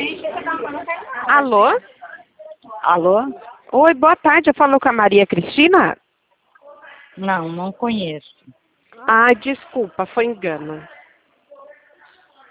Alô? Alô? Oi, boa tarde. Eu falo com a Maria Cristina? Não, não conheço. Ai, desculpa, foi engano.